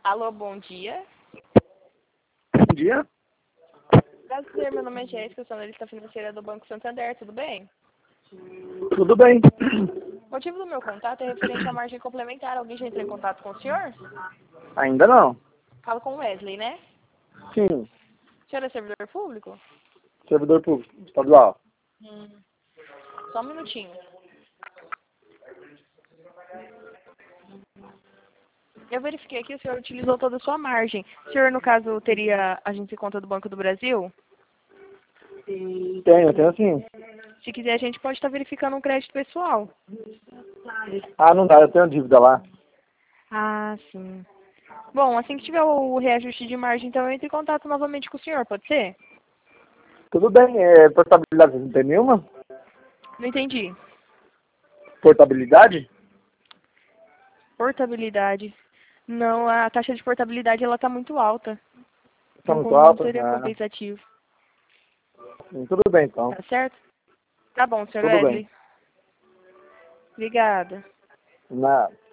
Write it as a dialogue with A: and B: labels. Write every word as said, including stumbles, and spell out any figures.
A: Alô, bom dia.
B: Bom dia.
A: Prazer, meu nome é Jéssica, eu sou analista financeira do Banco Santander, tudo bem?
B: Tudo bem?
A: O motivo do meu contato é referente à margem complementar. Alguém já entrou em contato com o senhor?
B: Ainda não.
A: Falo com o Wesley, né?
B: Sim.
A: O senhor é servidor público?
B: Servidor público estadual.
A: Hum. Só um minutinho. Eu verifiquei aqui, o senhor utilizou toda a sua margem. O senhor, no caso, teria agência de conta do Banco do Brasil?
B: Tenho, tenho sim.
A: Se quiser, a gente pode estar verificando um crédito pessoal.
B: Ah, não dá, eu tenho dívida lá.
A: Ah, sim. Bom, assim que tiver o reajuste de margem, então eu entro em contato novamente com o senhor, pode ser?
B: Tudo bem, é, portabilidade não tem nenhuma?
A: Não entendi.
B: Portabilidade?
A: Portabilidade. Não, a taxa de portabilidade ela está muito alta.
B: Tá
A: Não,
B: muito
A: não
B: alta?
A: seria
B: Ah,
A: compensativo.
B: sim, tudo bem então.
A: Tá certo? Tá bom, senhor
B: Tudo
A: Wesley.
B: bem.
A: Obrigada.
B: Nada.